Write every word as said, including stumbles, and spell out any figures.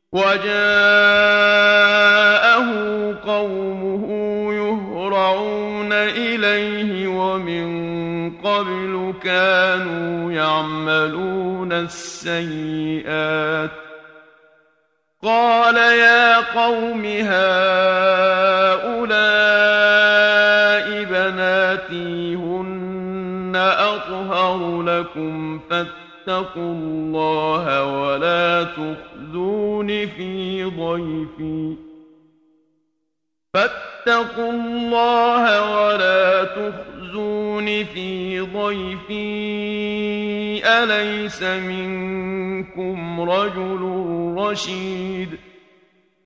وجاءه قومه يهرعون إليه ومن قبل كانوا يعملون السيئات قال يا قوم هؤلاء بناتي هن أطهر لكم فاتقوا الله ولا تخزون في ضيفي فاتقوا الله ولا تخزون في ضيفي أليس منكم رجل رشيد